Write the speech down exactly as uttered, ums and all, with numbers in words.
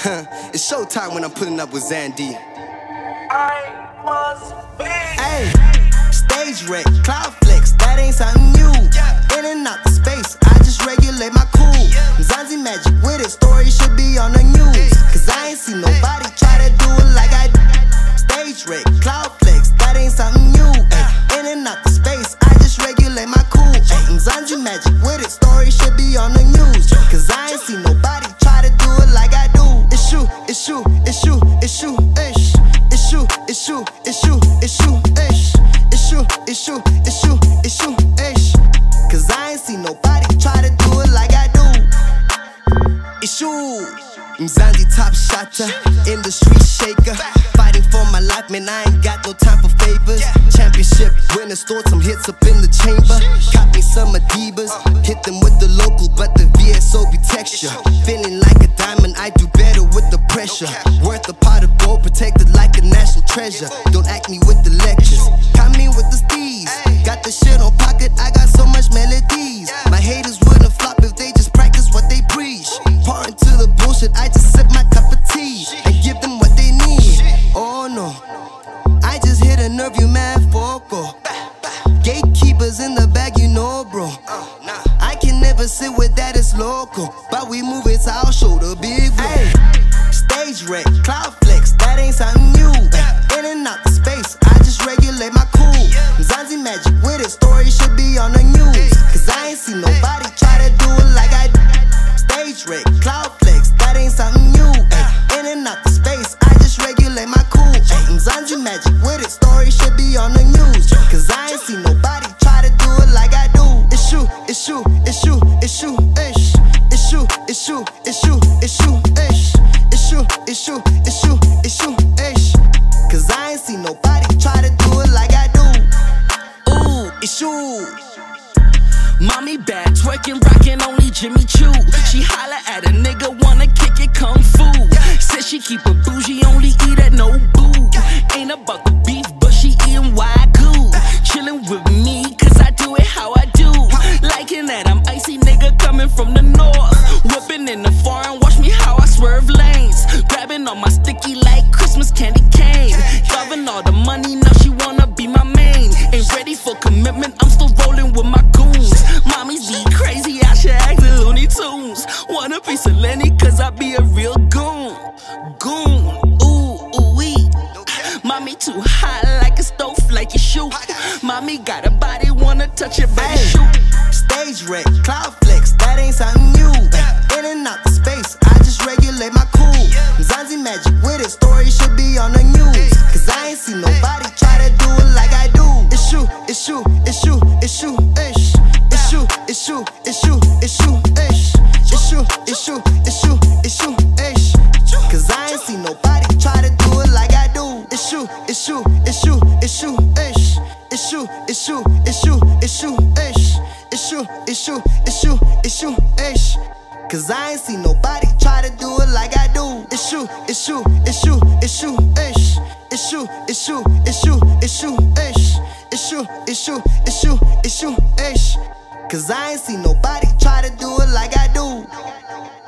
Huh, it's showtime when I'm putting up with Zandy. I must be. Hey, stage wreck, cloud flex, that ain't something new. In and out the space, I just regulate my cool. Zanzi magic with it, story should be on the news. Cause I ain't seen nobody try to do it like I do. Stage wreck, cloud flex, that ain't something new. In and out the space, I just regulate my cool. Zanzi magic with it, story should be on the news. Cause I ain't seen nobody try to do it like I do. It's you, it's you, it's you, it's you, ish. It's you, it's you, it's you, it's you, ish. It's you, it's you, it's you, it's you, ish. Cause I ain't seen nobody try to do it like I do. It's you, Mzanzi top shotter, industry shaker. Fighting for my life, man, I ain't got no time for favors. Championship winner, stored some hits up in the chamber. Got me some Adibas, hit them with the local, but the V S O be texture. Feeling like a diamond, I do better with the pressure. Worth a pot of gold, protected like a national treasure. Don't act me with the lectures, come in with the steez. Got the shit on pocket, I got so much melodies. My haters wouldn't flop if they just practice what they preach. Pour into the bullshit, I just sip my cup of tea and give them what they need. Oh no, I just hit a nerve, you mad foco. Gatekeepers in the bag, you know, bro. I can never sit with that, it's local. But we move it, so I'll show the big way. Stage wreck, cloud flex, that ain't something new. In and out the space, I just regulate my cool. Zanzi magic with it, story should be on the news. Cause I ain't seen nobody try to do it like I do. Stage wreck, cloud flex, that ain't something new. In and out the space, I just regulate my cool. Zanzi magic with it, story should be on the news. Cause I ain't seen nobody try to do it like I do. It's you, it's you, it's you, it's you, ish. It's you, it's you, it's you, it's you, ish. It's you, it's you, it's you, it's you, ish. Cause I ain't seen nobody try to do it like I do. Ooh, it's you. Mommy bad, twerking, rockin' only Jimmy Choo. She holla at a nigga, wanna kick it kung fu. Says she keep it bougie, only eat at no boo. Ain't about the beef, but she eatin' wagyu. Chillin' with me, cause I do it how I do. Liking that I'm icy nigga coming from the north. Whippin' in the foreign, watch me how I swerve lanes. Grabbing on my sticky like Christmas candy cane. Loving all the money, now she wanna be my main. Ain't ready for commitment, I'm still rollin' with my goons. Mommies be crazy, I should act the Looney Tunes. Want a piece of Lenny, cause I be a real goon. Goon, ooh, ooh wee. Mommy too hot like a stove, like a shoe. Mommy got a body, wanna touch it, baby, shoot. Stage wreck, cloud flex, that ain't something new. In and out the space, I just regulate my cool. Zanzi magic with it, story should be on the news. Cause I ain't seen nobody try to do it like I do. It's you, it's you, it's you, it's you, ish. It's you, it's you, it's you, it's you, ish. It's you, it's you, it's you, it's you, ish. Cause I ain't seen nobody try to do it like I do. It's you, it's you, it's you, it's you, ish. It's you, it's you, it's you, it's you, ish. It's you, it's you, it's you, it's you, ish. Cause I ain't seen nobody try to do it like I do. It's you, it's you, it's you, it's you, ish. It's you, it's you, it's you, it's you, ish. It's you, it's you, it's you, it's you, ish. Cause I ain't seen nobody try to do it like I do.